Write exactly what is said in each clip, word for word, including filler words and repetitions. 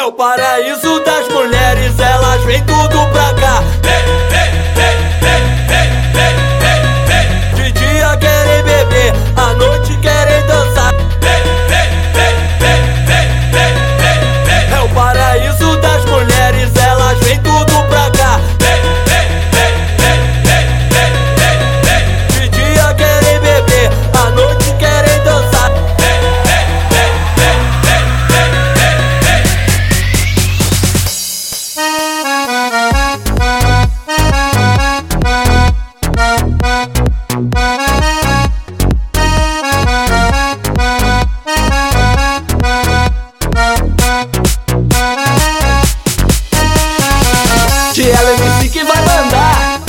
o paraíso das mulheres, elas vêm tudo pra cá. De dia querem beber, à noite querem dançar. É o paraíso das mulheres, elas vêm tudo pra cá. De dia querem beber, à noite querem dançar. Que ela M C que vai mandar.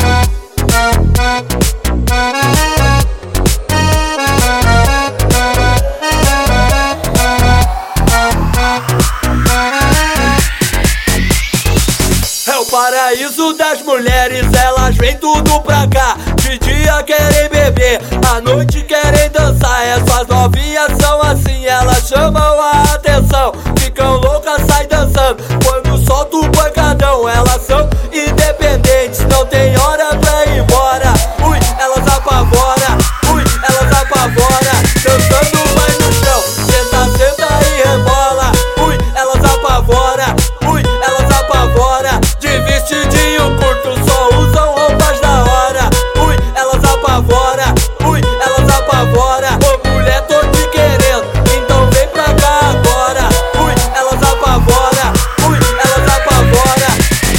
É o paraíso das mulheres, elas vêm tudo pra cá. De dia querem beber, à noite querem dançar. Essas novinhas são assim, elas chamam a atenção. Ficam loucas, sai dançando quando solta o pancadão. Elas são independentes, não tem hora pra ir embora. Ui, elas apavora, ui, elas apavora. Dançando vai no chão, senta, senta e rebola. Ui, elas apavora, ui, elas apavora. De vestidinho curto, só usam roupas da hora. Ui, elas apavora, ui, elas apavora. Ô mulher, tô te querendo, então vem pra cá agora. Ui, elas apavora, ui, elas apavora.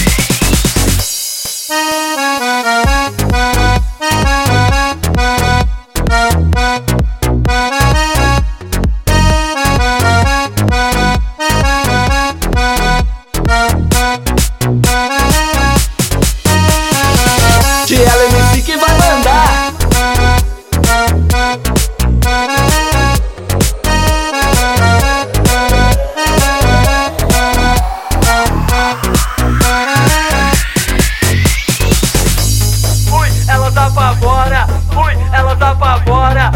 Que ela M C que vai mandar. Ui, elas apavora, ui, elas apavora.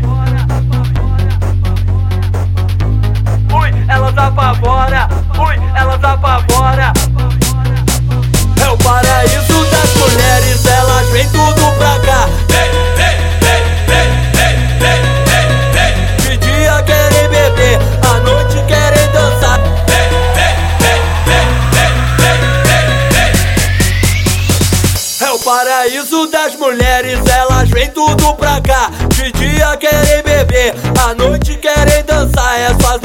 Ui, elas apavora, ui, elas apavora. É o paraíso das mulheres, elas vêm tudo pra cá. De dia querem beber, à noite querem dançar. É o paraíso das mulheres, elas vêm tudo pra cá. De dia querem beber, à noite querem dançar. Essas